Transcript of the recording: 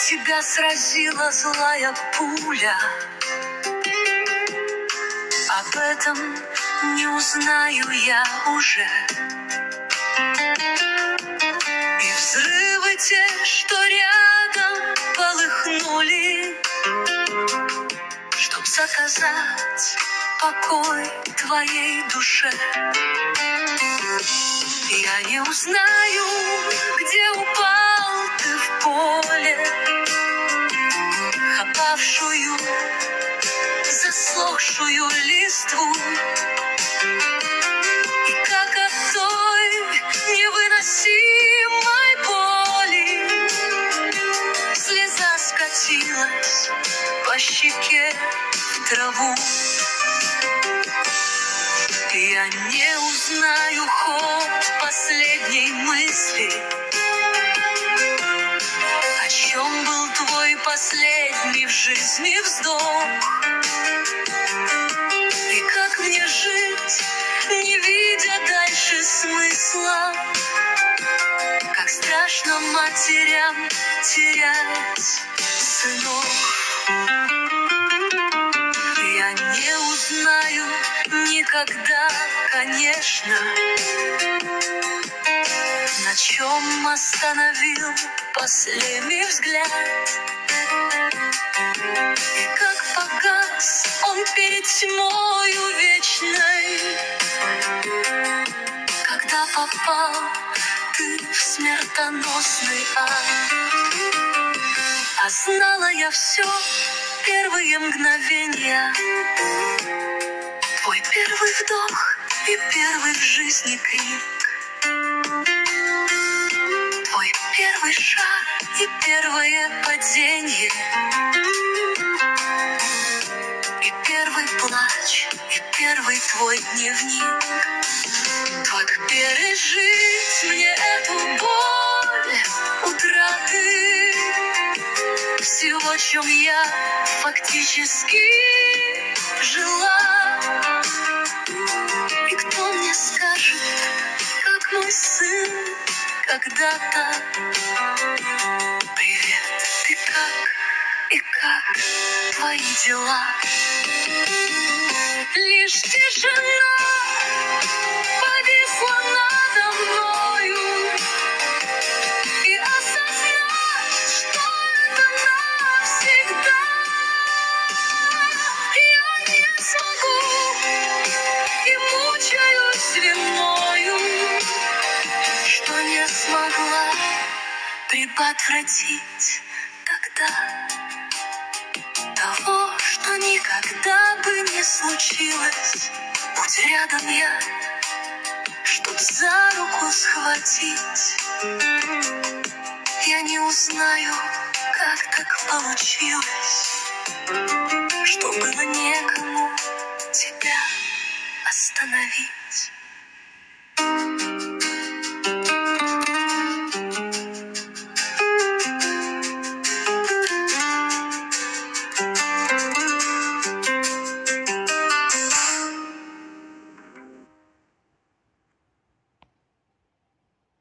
Тебя сразила злая пуля. Об этом не узнаю я уже. И взрывы те, что рядом полыхнули, чтоб заказать покой твоей душе. Я не узнаю, где упал ты в поле, хапавшую засохшую листву. И как от той невыносимой боли слеза скатилась по щеке в траву. Я не узнаю ход последней мысли. О чем был твой последний в жизни вздох? И как мне жить, не видя дальше смысла? Как страшно матерям терять сынов. Я не узнаю никогда, конечно, на чем остановил последний взгляд. И как погас он перед тьмою вечной, когда попал ты в смертоносный ад. А знала я все первые мгновения, твой первый вдох и первый в жизни крик, твой первый шаг и первое падение, и первый плач, и первый твой дневник. Как пережить мне эту боль утраты всего, чем я фактически жила? И кто мне скажет, как мой сын когда-то? Привет, ты как? И как твои дела? Лишь тишина повисла надо мною, и осознать, что это навсегда я не смогу, и мучаюсь виною, что не смогла предотвратить тогда того, что никогда бы не случилось. Будь рядом я, чтоб за руку схватить. Я не узнаю, как так получилось, что было некому тебя остановить.